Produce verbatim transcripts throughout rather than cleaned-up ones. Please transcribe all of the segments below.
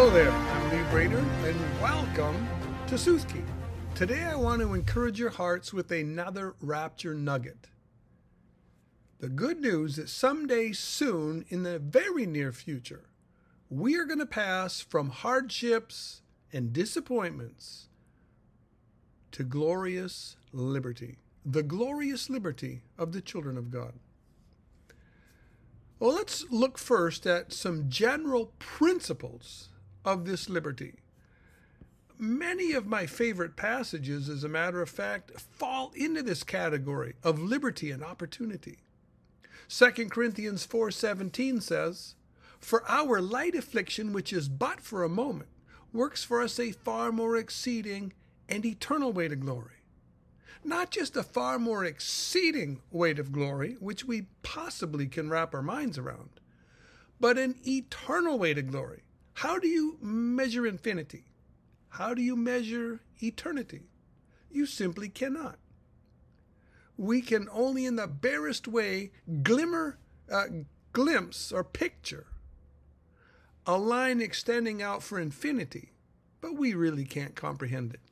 Hello there, I'm Lee Brader, and welcome to Soothkey. Today I want to encourage your hearts with another Rapture nugget. The good news is someday soon, in the very near future, we are going to pass from hardships and disappointments to glorious liberty. The glorious liberty of the children of God. Well, let's look first at some general principles of this liberty. Many of my favorite passages, as a matter of fact, fall into this category of liberty and opportunity. Second Corinthians four seventeen says, "For our light affliction, which is but for a moment, works for us a far more exceeding and eternal weight of glory." Not just a far more exceeding weight of glory, which we possibly can wrap our minds around, but an eternal weight of glory. How do you measure infinity? How do you measure eternity? You simply cannot. We can only in the barest way glimmer, uh, glimpse or picture a line extending out for infinity, but we really can't comprehend it.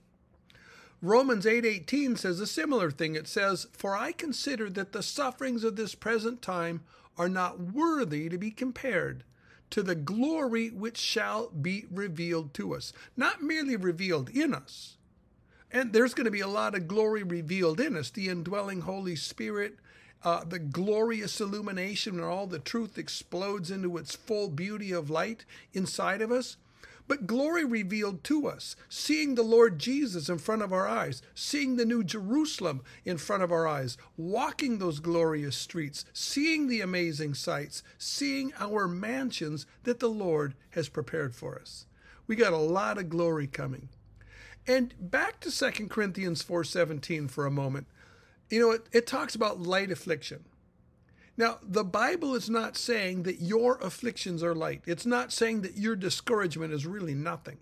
Romans eight eighteen says a similar thing. It says, "For I consider that the sufferings of this present time are not worthy to be compared to the glory which shall be revealed to us." Not merely revealed in us. And there's going to be a lot of glory revealed in us. The indwelling Holy Spirit, uh, the glorious illumination where all the truth explodes into its full beauty of light inside of us. But glory revealed to us, seeing the Lord Jesus in front of our eyes, seeing the New Jerusalem in front of our eyes, walking those glorious streets, seeing the amazing sights, seeing our mansions that the Lord has prepared for us. We got a lot of glory coming. And back to Second Corinthians four seventeen for a moment. You know, it, it talks about light affliction. Now, the Bible is not saying that your afflictions are light. It's not saying that your discouragement is really nothing.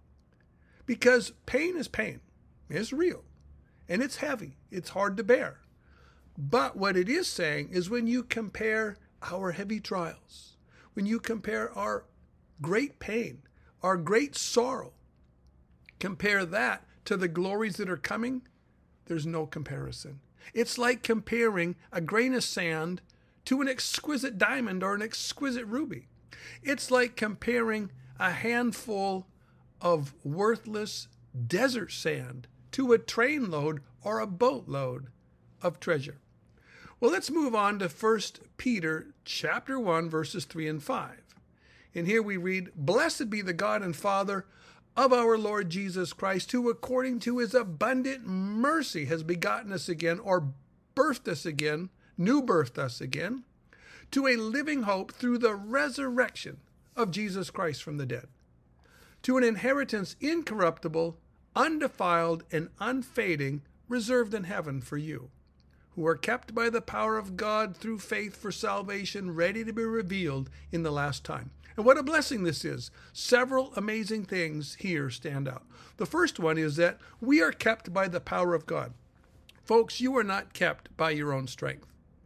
Because pain is pain. It's real. And it's heavy. It's hard to bear. But what it is saying is when you compare our heavy trials, when you compare our great pain, our great sorrow, compare that to the glories that are coming, there's no comparison. It's like comparing a grain of sand to an exquisite diamond or an exquisite ruby. It's like comparing a handful of worthless desert sand to a trainload or a boatload of treasure. Well, let's move on to First Peter chapter one, verses three and five. And here we read, "Blessed be the God and Father of our Lord Jesus Christ, who according to his abundant mercy has begotten us again," or birthed us again, new birthed us again, "to a living hope through the resurrection of Jesus Christ from the dead, to an inheritance incorruptible, undefiled, and unfading, reserved in heaven for you, who are kept by the power of God through faith for salvation, ready to be revealed in the last time." And what a blessing this is. Several amazing things here stand out. The first one is that we are kept by the power of God. Folks, you are not kept by your own strength.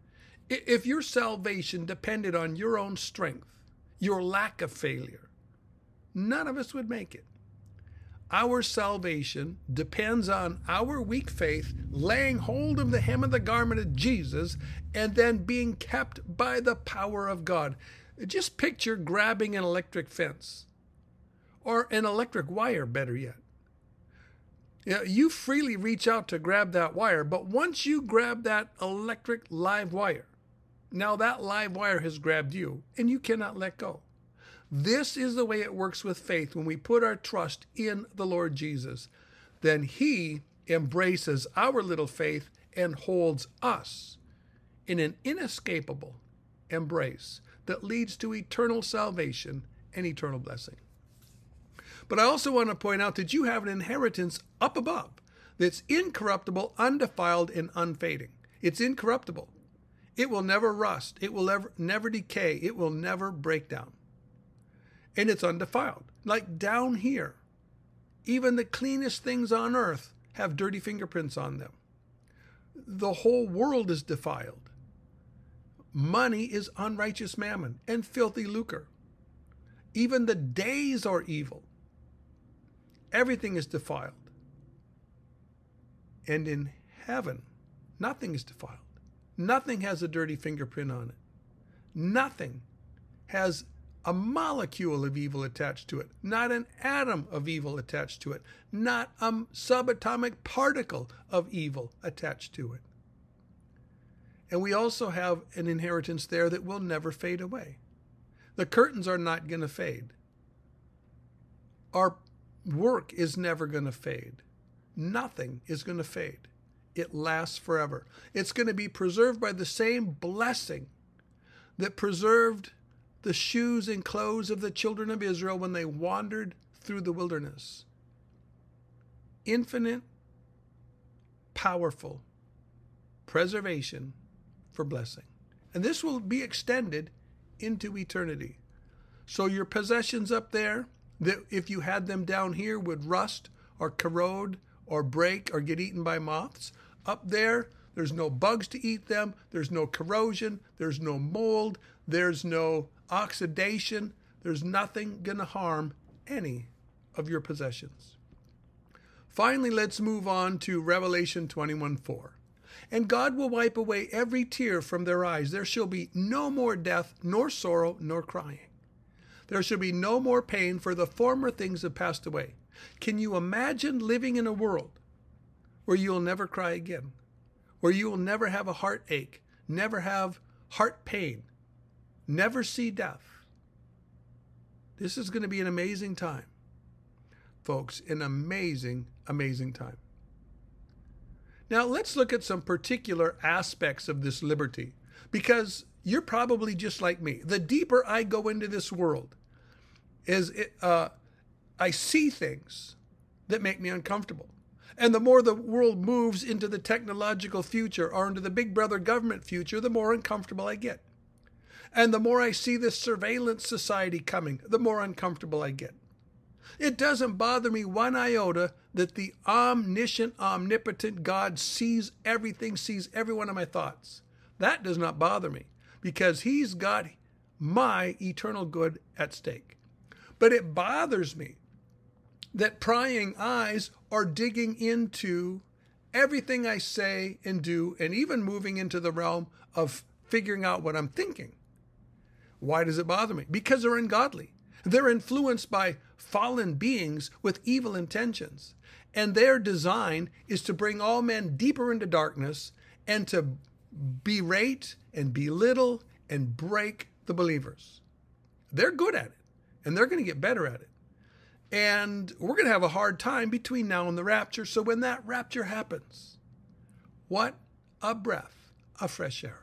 If your salvation depended on your own strength, your lack of failure, none of us would make it. Our salvation depends on our weak faith laying hold of the hem of the garment of Jesus and then being kept by the power of God. Just picture grabbing an electric fence or an electric wire, better yet. You know, you freely reach out to grab that wire, but once you grab that electric live wire, now that live wire has grabbed you and you cannot let go. This is the way it works with faith when we put our trust in the Lord Jesus. Then he embraces our little faith and holds us in an inescapable embrace that leads to eternal salvation and eternal blessing. But I also want to point out that you have an inheritance up above that's incorruptible, undefiled, and unfading. It's incorruptible. It will never rust. It will never, never decay. It will never break down. And it's undefiled. Like down here, even the cleanest things on earth have dirty fingerprints on them. The whole world is defiled. Money is unrighteous mammon and filthy lucre. Even the days are evil. Everything is defiled. And in heaven, nothing is defiled. Nothing has a dirty fingerprint on it. Nothing has a molecule of evil attached to it. Not an atom of evil attached to it. Not a subatomic particle of evil attached to it. And we also have an inheritance there that will never fade away. The curtains are not going to fade. Our work is never going to fade. Nothing is going to fade. It lasts forever. It's going to be preserved by the same blessing that preserved the shoes and clothes of the children of Israel when they wandered through the wilderness. Infinite, powerful preservation for blessing. And this will be extended into eternity. So your possessions up there, that if you had them down here, would rust or corrode or break or get eaten by moths. Up there, there's no bugs to eat them. There's no corrosion. There's no mold. There's no oxidation. There's nothing going to harm any of your possessions. Finally, let's move on to Revelation twenty-one four. And God will wipe away every tear from their eyes. There shall be no more death, nor sorrow, nor crying. There shall be no more pain, for the former things have passed away. Can you imagine living in a world where you'll never cry again, where you will never have a heartache, never have heart pain, never see death? This is going to be an amazing time, folks, an amazing, amazing time. Now, let's look at some particular aspects of this liberty, because you're probably just like me. The deeper I go into this world, is it, uh, I see things that make me uncomfortable. And the more the world moves into the technological future or into the big brother government future, the more uncomfortable I get. And the more I see this surveillance society coming, the more uncomfortable I get. It doesn't bother me one iota that the omniscient, omnipotent God sees everything, sees every one of my thoughts. That does not bother me, because he's got my eternal good at stake. But it bothers me that prying eyes are digging into everything I say and do, and even moving into the realm of figuring out what I'm thinking. Why does it bother me? Because they're ungodly. They're influenced by fallen beings with evil intentions. And their design is to bring all men deeper into darkness and to berate and belittle and break the believers. They're good at it, and they're going to get better at it. And we're going to have a hard time between now and the rapture. So when that rapture happens, what a breath of fresh air.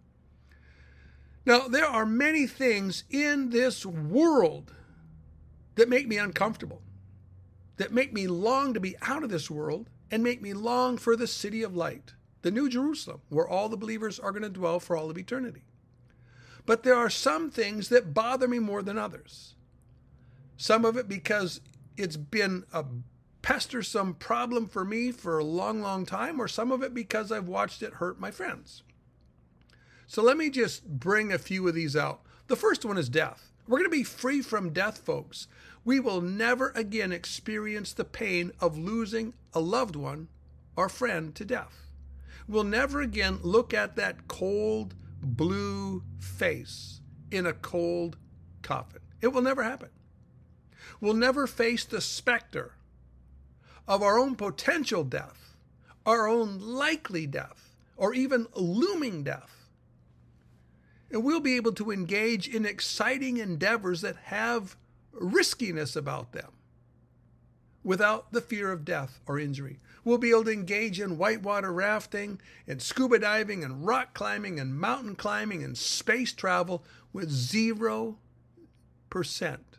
Now, there are many things in this world that make me uncomfortable, that make me long to be out of this world and make me long for the city of light, the New Jerusalem, where all the believers are going to dwell for all of eternity. But there are some things that bother me more than others. Some of it because it's been a pestersome problem for me for a long, long time, or some of it because I've watched it hurt my friends. So let me just bring a few of these out. The first one is death. We're going to be free from death, folks. We will never again experience the pain of losing a loved one or friend to death. We'll never again look at that cold, blue face in a cold coffin. It will never happen. We'll never face the specter of our own potential death, our own likely death, or even looming death. And we'll be able to engage in exciting endeavors that have riskiness about them without the fear of death or injury. We'll be able to engage in whitewater rafting and scuba diving and rock climbing and mountain climbing and space travel with zero percent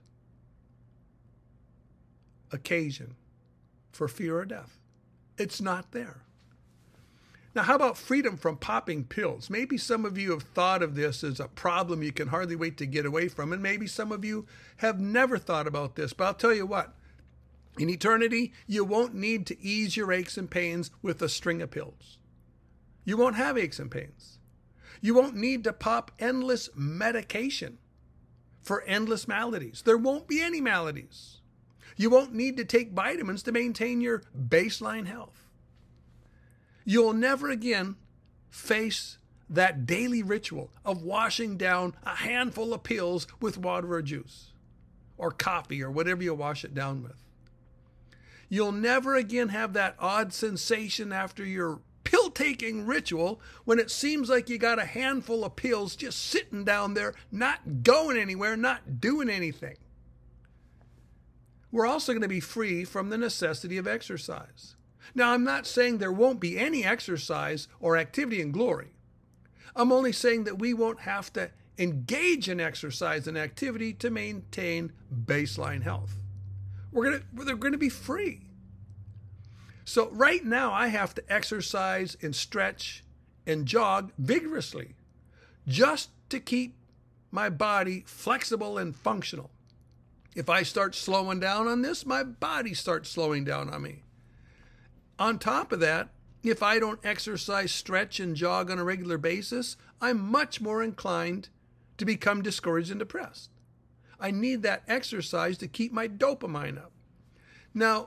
occasion for fear of death. It's not there. Now, how about freedom from popping pills? Maybe some of you have thought of this as a problem you can hardly wait to get away from, and maybe some of you have never thought about this. But I'll tell you what, in eternity, you won't need to ease your aches and pains with a string of pills. You won't have aches and pains. You won't need to pop endless medication for endless maladies. There won't be any maladies. You won't need to take vitamins to maintain your baseline health. You'll never again face that daily ritual of washing down a handful of pills with water or juice or coffee or whatever you wash it down with. You'll never again have that odd sensation after your pill-taking ritual when it seems like you got a handful of pills just sitting down there, not going anywhere, not doing anything. We're also going to be free from the necessity of exercise. Now, I'm not saying there won't be any exercise or activity in glory. I'm only saying that we won't have to engage in exercise and activity to maintain baseline health. We're going to, they're going to be free. So right now I have to exercise and stretch and jog vigorously just to keep my body flexible and functional. If I start slowing down on this, my body starts slowing down on me. On top of that, if I don't exercise, stretch, and jog on a regular basis, I'm much more inclined to become discouraged and depressed. I need that exercise to keep my dopamine up. Now,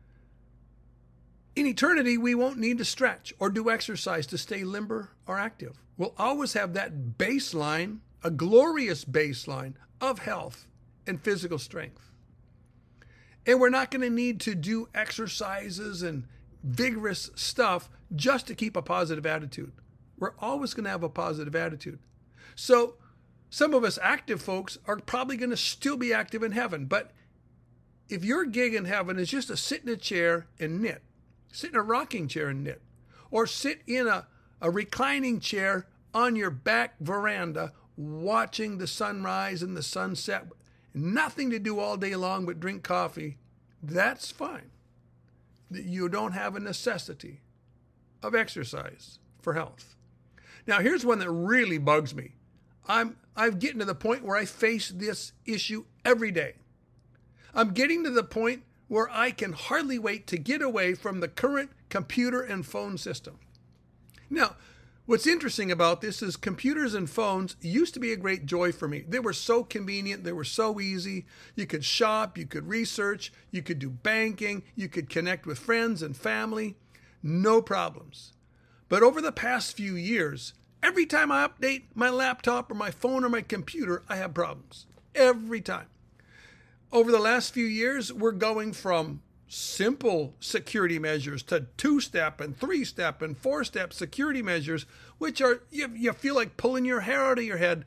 in eternity, we won't need to stretch or do exercise to stay limber or active. We'll always have that baseline, a glorious baseline of health and physical strength. And we're not going to need to do exercises and vigorous stuff just to keep a positive attitude. We're always going to have a positive attitude. So some of us active folks are probably going to still be active in heaven. But if your gig in heaven is just to sit in a chair and knit, sit in a rocking chair and knit, or sit in a, a reclining chair on your back veranda watching the sunrise and the sunset, nothing to do all day long but drink coffee, that's fine. You don't have a necessity of exercise for health. Now, here's one that really bugs me. I'm I'm getting to the point where I face this issue every day. I'm getting to the point where I can hardly wait to get away from the current computer and phone system. Now, what's interesting about this is computers and phones used to be a great joy for me. They were so convenient. They were so easy. You could shop, you could research, you could do banking, you could connect with friends and family. No problems. But over the past few years, every time I update my laptop or my phone or my computer, I have problems. Every time. Over the last few years, we're going from simple security measures to two-step and three-step and four-step security measures, which are, you, you feel like pulling your hair out of your head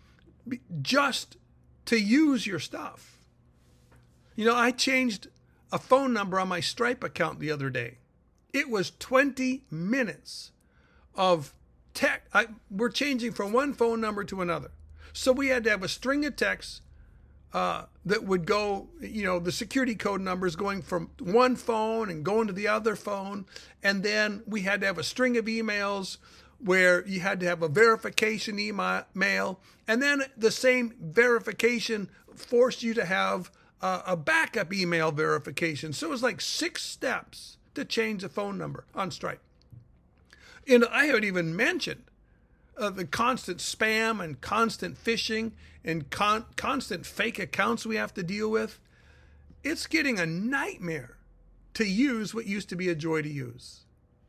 just to use your stuff. You know, I changed a phone number on my Stripe account the other day. It was twenty minutes of tech. I, we're changing from one phone number to another. So we had to have a string of texts Uh, that would go, you know, the security code numbers going from one phone and going to the other phone. And then we had to have a string of emails where you had to have a verification email. And then the same verification forced you to have a, a backup email verification. So it was like six steps to change a phone number on Stripe. And I haven't even mentioned Uh, the constant spam and constant phishing and con- constant fake accounts we have to deal with. It's getting a nightmare to use what used to be a joy to use.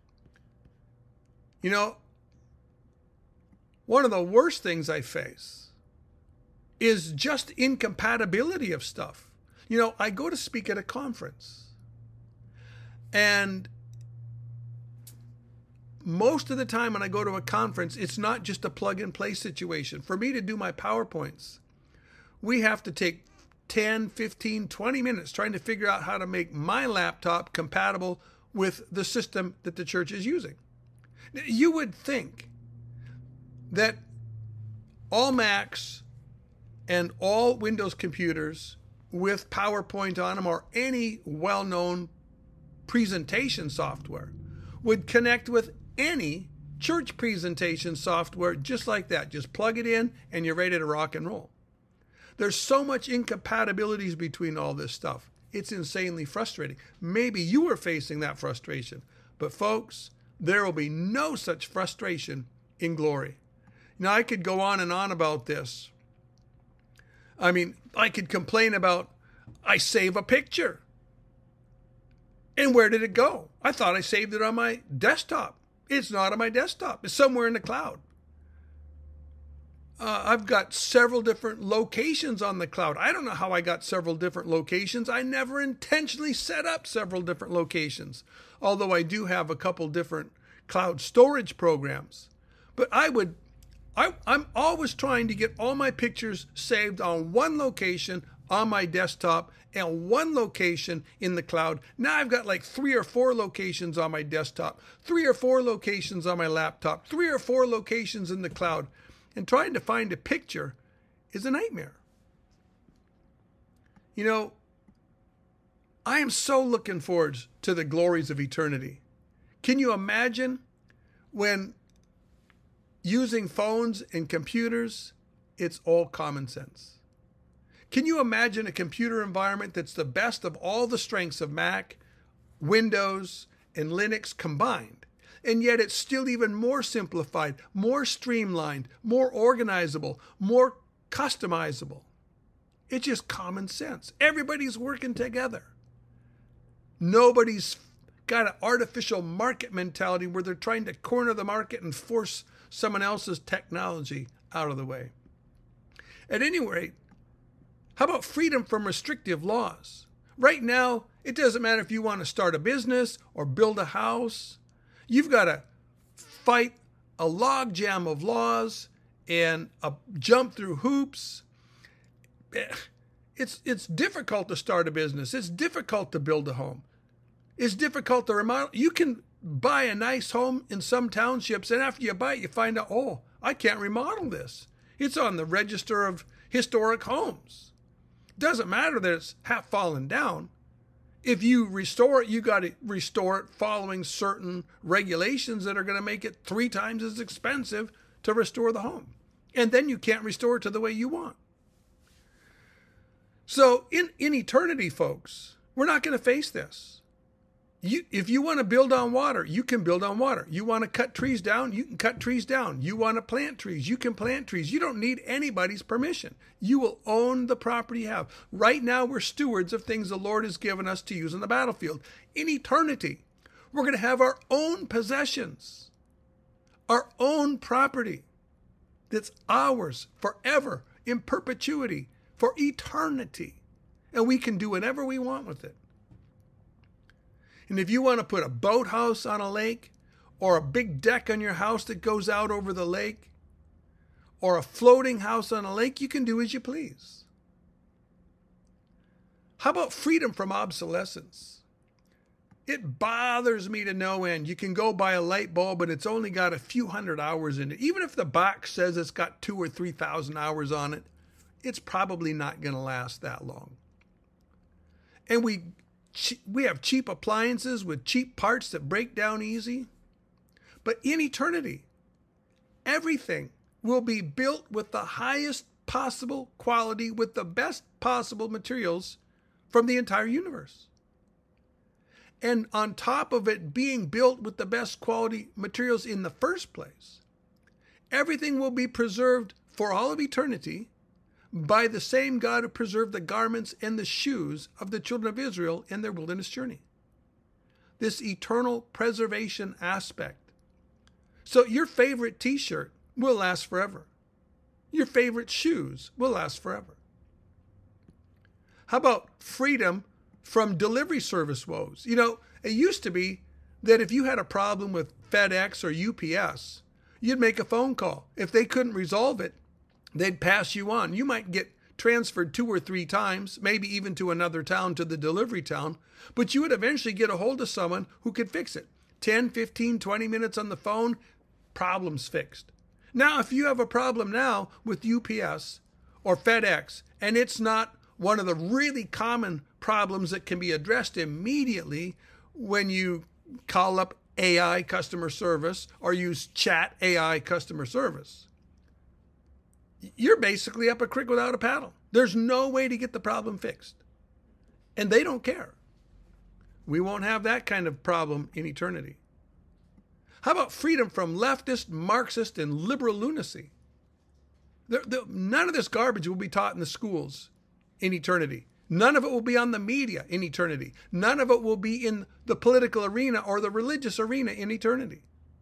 You know, one of the worst things I face is just incompatibility of stuff. You know, I go to speak at a conference, and most of the time when I go to a conference, it's not just a plug-and-play situation. For me to do my PowerPoints, we have to take ten, fifteen, twenty minutes trying to figure out how to make my laptop compatible with the system that the church is using. You would think that all Macs and all Windows computers with PowerPoint on them or any well-known presentation software would connect with any church presentation software just like that. Just plug it in and you're ready to rock and roll. There's so much incompatibilities between all this stuff. It's insanely frustrating. Maybe you are facing that frustration. But folks, there will be no such frustration in glory. Now, I could go on and on about this. I mean, I could complain about, I save a picture. And where did it go? I thought I saved it on my desktop. It's not on my desktop. It's somewhere in the cloud. Uh, I've got several different locations on the cloud. I don't know how I got several different locations. I never intentionally set up several different locations, although I do have a couple different cloud storage programs. But I would, I, I'm always trying to get all my pictures saved on one location on my desktop and one location in the cloud. Now I've got like three or four locations on my desktop, three or four locations on my laptop, three or four locations in the cloud. And trying to find a picture is a nightmare. You know, I am so looking forward to the glories of eternity. Can you imagine when using phones and computers, it's all common sense? Can you imagine a computer environment that's the best of all the strengths of Mac, Windows, and Linux combined? And yet it's still even more simplified, more streamlined, more organizable, more customizable. It's just common sense. Everybody's working together. Nobody's got an artificial market mentality where they're trying to corner the market and force someone else's technology out of the way. At any rate, how about freedom from restrictive laws? Right now, it doesn't matter if you want to start a business or build a house. You've got to fight a logjam of laws and a jump through hoops. It's, it's difficult to start a business. It's difficult to build a home. It's difficult to remodel. You can buy a nice home in some townships, and after you buy it, you find out, oh, I can't remodel this. It's on the register of historic homes. Doesn't matter that it's half fallen down. If you restore it, you got to restore it following certain regulations that are going to make it three times as expensive to restore the home. And then you can't restore it to the way you want. So in, in eternity, folks, we're not going to face this. You, if you want to build on water, you can build on water. You want to cut trees down, you can cut trees down. You want to plant trees, you can plant trees. You don't need anybody's permission. You will own the property you have. Right now, we're stewards of things the Lord has given us to use on the battlefield. In eternity, we're going to have our own possessions, our own property that's ours forever, in perpetuity, for eternity. And we can do whatever we want with it. And if you want to put a boathouse on a lake, or a big deck on your house that goes out over the lake, or a floating house on a lake, you can do as you please. How about freedom from obsolescence? It bothers me to no end. You can go buy a light bulb and it's only got a few hundred hours in it. Even if the box says it's got two or three thousand hours on it, it's probably not going to last that long. And we We have cheap appliances with cheap parts that break down easy. But in eternity, everything will be built with the highest possible quality, with the best possible materials from the entire universe. And on top of it being built with the best quality materials in the first place, everything will be preserved for all of eternity by the same God who preserved the garments and the shoes of the children of Israel in their wilderness journey. This eternal preservation aspect. So your favorite t-shirt will last forever. Your favorite shoes will last forever. How about freedom from delivery service woes? You know, it used to be that if you had a problem with FedEx or U P S, you'd make a phone call. If they couldn't resolve it, they'd pass you on. You might get transferred two or three times, maybe even to another town, to the delivery town, but you would eventually get a hold of someone who could fix it. ten, fifteen, twenty minutes on the phone, problem's fixed. Now, if you have a problem now with U P S or FedEx, and it's not one of the really common problems that can be addressed immediately when you call up A I customer service or use chat A I customer service, you're basically up a creek without a paddle. There's no way to get the problem fixed. And they don't care. We won't have that kind of problem in eternity. How about freedom from leftist, Marxist, and liberal lunacy? The, the, none of this garbage will be taught in the schools in eternity. None of it will be on the media in eternity. None of it will be in the political arena or the religious arena in eternity.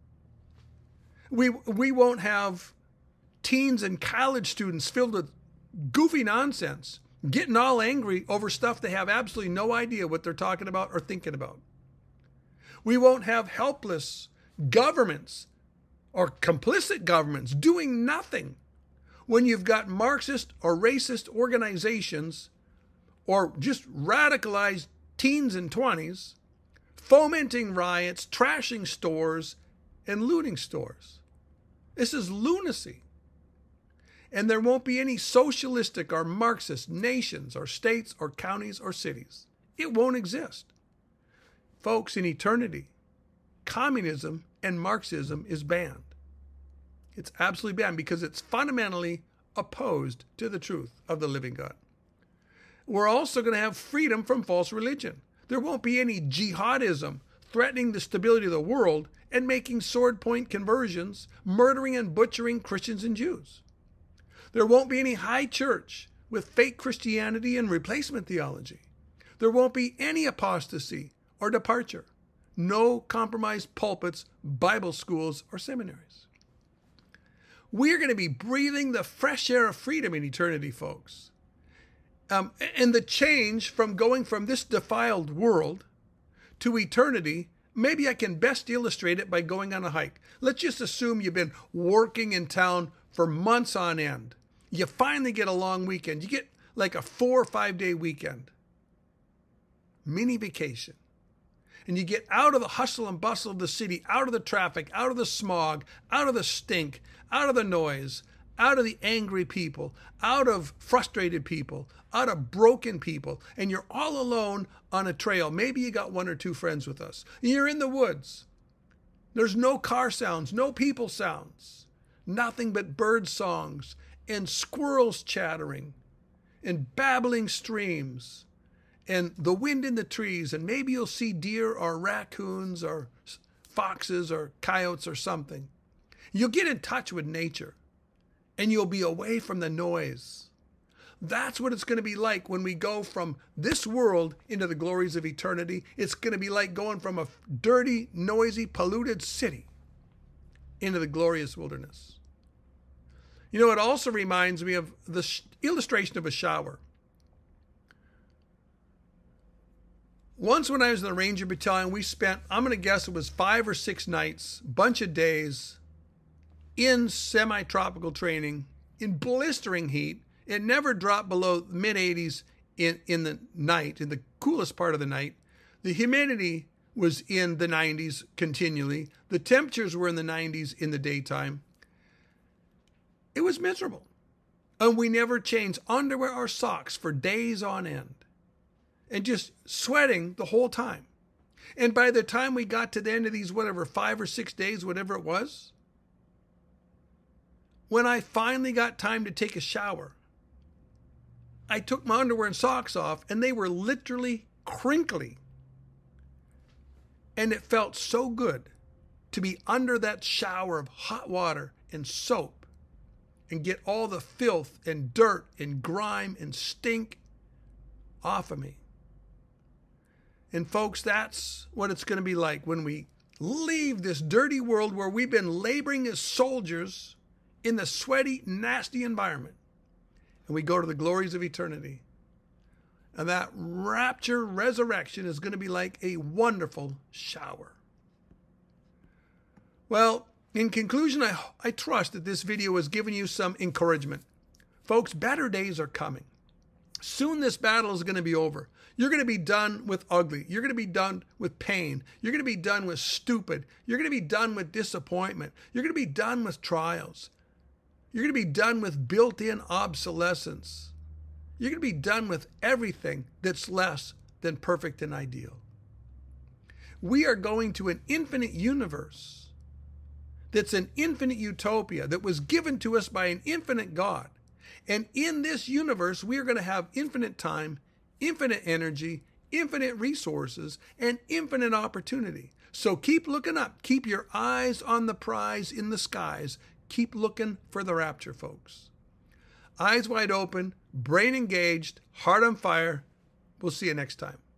We, we won't have teens and college students filled with goofy nonsense, getting all angry over stuff they have absolutely no idea what they're talking about or thinking about. We won't have helpless governments or complicit governments doing nothing when you've got Marxist or racist organizations or just radicalized teens and twenties fomenting riots, trashing stores, and looting stores. This is lunacy. And there won't be any socialistic or Marxist nations or states or counties or cities. It won't exist. Folks, in eternity, communism and Marxism is banned. It's absolutely banned because it's fundamentally opposed to the truth of the living God. We're also going to have freedom from false religion. There won't be any jihadism threatening the stability of the world and making sword point conversions, murdering and butchering Christians and Jews. There won't be any high church with fake Christianity and replacement theology. There won't be any apostasy or departure. No compromised pulpits, Bible schools, or seminaries. We're going to be breathing the fresh air of freedom in eternity, folks. Um, and the change from going from this defiled world to eternity, maybe I can best illustrate it by going on a hike. Let's just assume you've been working in town for months on end. You finally get a long weekend. You get like a four or five day weekend. Mini vacation. And you get out of the hustle and bustle of the city, out of the traffic, out of the smog, out of the stink, out of the noise, out of the angry people, out of frustrated people, out of broken people, and you're all alone on a trail. Maybe you got one or two friends with us. You're in the woods. There's no car sounds, no people sounds, nothing but bird songs and squirrels chattering and babbling streams and the wind in the trees, and maybe you'll see deer or raccoons or foxes or coyotes or something. You'll get in touch with nature and you'll be away from the noise. That's what it's going to be like when we go from this world into the glories of eternity. It's going to be like going from a dirty, noisy, polluted city into the glorious wilderness. You know, it also reminds me of the illustration of a shower. Once when I was in the Ranger Battalion, we spent, I'm going to guess it was five or six nights, bunch of days in semi-tropical training, in blistering heat. It never dropped below mid eighties in, in the night, in the coolest part of the night. The humidity was in the nineties continually. The temperatures were in the nineties in the daytime. It was miserable. And we never changed underwear or socks for days on end. And just sweating the whole time. And by the time we got to the end of these, whatever, five or six days, whatever it was, when I finally got time to take a shower, I took my underwear and socks off, and they were literally crinkly. And it felt so good to be under that shower of hot water and soap and get all the filth and dirt and grime and stink off of me. And folks, that's what it's going to be like when we leave this dirty world where we've been laboring as soldiers in the sweaty, nasty environment. And we go to the glories of eternity. And that rapture resurrection is going to be like a wonderful shower. Well, in conclusion, I, I trust that this video has given you some encouragement. Folks, better days are coming. Soon this battle is going to be over. You're going to be done with ugly. You're going to be done with pain. You're going to be done with stupid. You're going to be done with disappointment. You're going to be done with trials. You're going to be done with built-in obsolescence. You're going to be done with everything that's less than perfect and ideal. We are going to an infinite universe that's an infinite utopia that was given to us by an infinite God. And in this universe, we are going to have infinite time, infinite energy, infinite resources, and infinite opportunity. So keep looking up. Keep your eyes on the prize in the skies. Keep looking for the rapture, folks. eyes wide open, brain engaged, heart on fire. We'll see you next time.